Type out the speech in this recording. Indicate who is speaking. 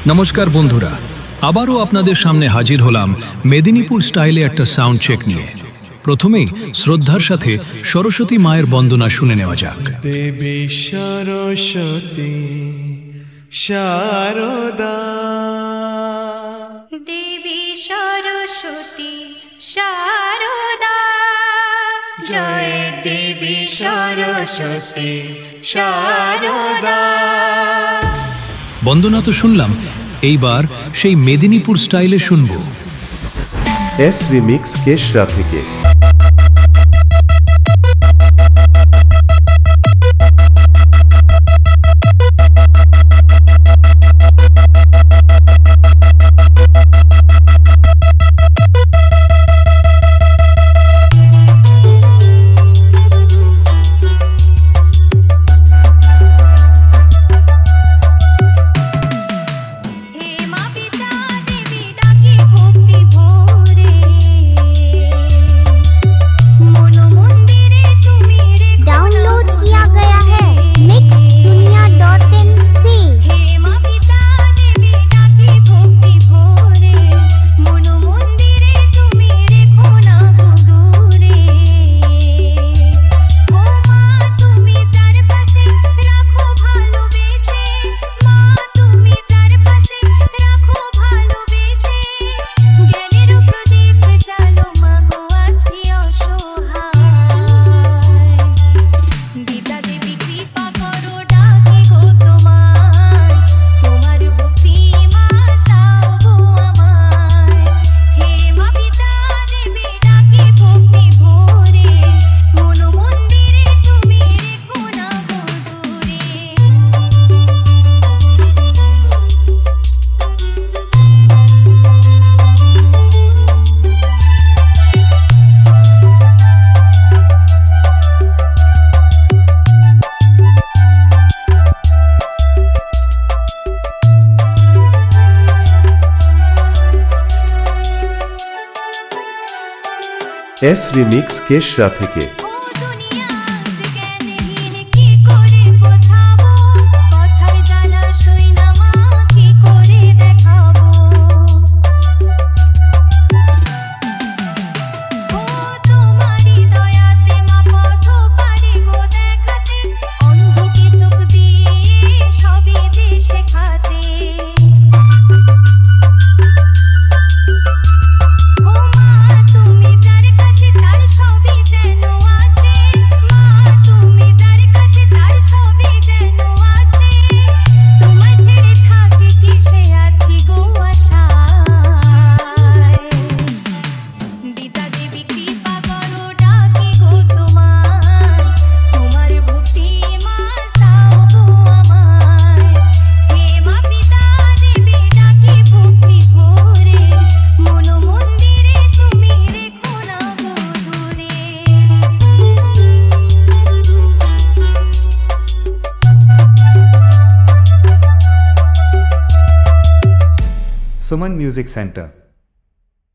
Speaker 1: নমস্কার বন্ধুরা, আবারও আপনাদের সামনে হাজির হলাম মেদিনীপুর স্টাইলে একটা সাউন্ড চেক নিয়ে। প্রথমেই শ্রদ্ধার সাথে সরস্বতী মায়ের বন্দনা শুনে নেওয়া যাক।
Speaker 2: দেবী সরস্বতী শারদা,
Speaker 3: দেবী সরস্বতী শারদা, জয় দেবী সরস্বতী শারদা।
Speaker 1: বন্দনা তো শুনলাম, এইবার সেই মেদিনীপুর স্টাইলে শুনবো।
Speaker 4: এস রিমিক্স কেশরা থেকে। এস রিমিক্স কেশরা থেকে।
Speaker 5: Suman Music Center.